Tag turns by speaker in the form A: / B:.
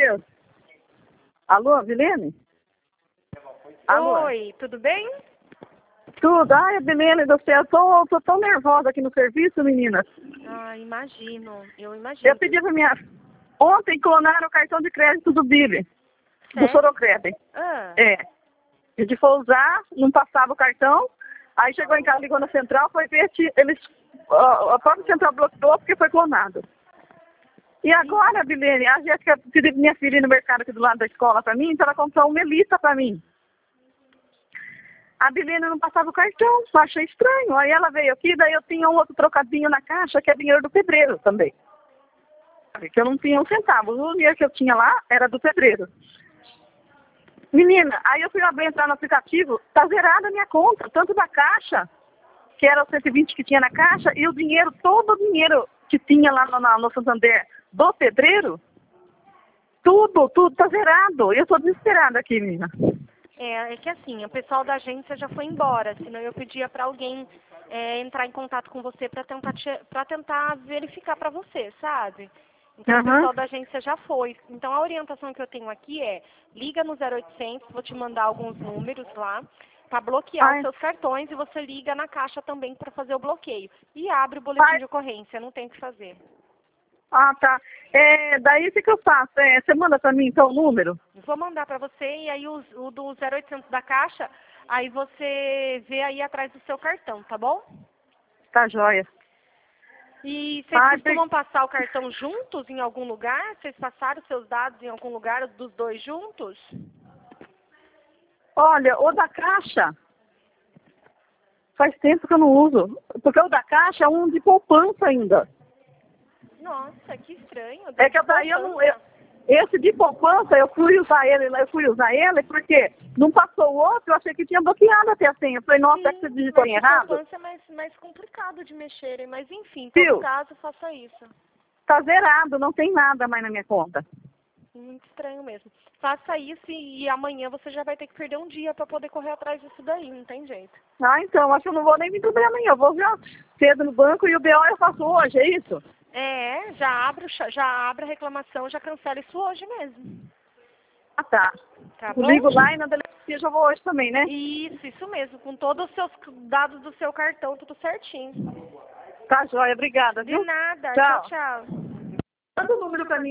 A: Deus. Alô, Vilene? Alô?
B: Oi, tudo bem?
A: Tudo. Ai, Vilene do céu, tô tão nervosa aqui no serviço, meninas.
B: Ah, imagino, eu imagino.
A: Eu pedi pra minha... Ontem clonaram o cartão de crédito do Bibi, do
B: Sério?
A: Sorocred.
B: Ah,
A: É. A gente foi usar, não passava o cartão, aí chegou em casa, ligou na central, foi ver se eles... A própria central bloqueou porque foi clonado. E agora, Vilene, a Jéssica pediu minha filha ir no mercado aqui do lado da escola pra mim, então ela comprou um Melissa pra mim. A Vilene não passava o cartão, eu achei estranho. Aí ela veio aqui, daí eu tinha um outro trocadinho na caixa, que é dinheiro do pedreiro também. Que eu não tinha um centavo. O dinheiro que eu tinha lá era do pedreiro. Menina, aí eu fui entrar no aplicativo, tá zerada a minha conta, tanto da caixa, que era os 120 que tinha na caixa, e o dinheiro, todo o dinheiro que tinha lá no Santander do pedreiro, tudo tá zerado. Eu tô desesperada aqui, menina.
B: é que assim, o pessoal da agência já foi embora, senão eu pedia para alguém entrar em contato com você para tentar verificar para você, sabe? Então o pessoal da agência já foi. Então a orientação que eu tenho aqui é, liga no 0800, vou te mandar alguns números lá, para bloquear os seus cartões e você liga na caixa também para fazer o bloqueio. E abre o boletim de ocorrência, não tem o que fazer.
A: Ah, tá. Daí o que eu faço? Você manda pra mim então o número?
B: Vou mandar para você e aí o do 0800 da caixa, aí você vê aí atrás do seu cartão, tá bom?
A: Tá joia.
B: E vocês costumam passar o cartão juntos em algum lugar? Vocês passaram seus dados em algum lugar dos dois juntos?
A: Olha, o da caixa, faz tempo que eu não uso. Porque o da caixa é um de poupança ainda.
B: Nossa, que estranho.
A: É que daí eu não... Esse de poupança, eu fui usar ele porque não passou o outro, eu achei que tinha bloqueado até a senha. Eu falei, nossa, é que você digitou errado?
B: Poupança é mais complicado de mexerem, mas enfim, em todo caso, faça isso.
A: Tá zerado, não tem nada mais na minha conta.
B: Muito estranho mesmo. Faça isso e amanhã você já vai ter que perder um dia para poder correr atrás disso daí, não tem jeito.
A: Ah, então, acho que eu não vou nem vir do BO amanhã. Eu vou já cedo no banco e o BO eu faço hoje, é isso?
B: Já abre a reclamação, já cancela isso hoje mesmo.
A: Ah, tá.
B: Tá
A: Eu
B: bom?
A: ligo lá e na delegacia já vou hoje também, né?
B: Isso mesmo, com todos os seus dados do seu cartão, tudo certinho.
A: Tá joia, obrigada, viu?
B: De nada,
A: Tchau.
B: tchau.
A: Manda o número pra mim.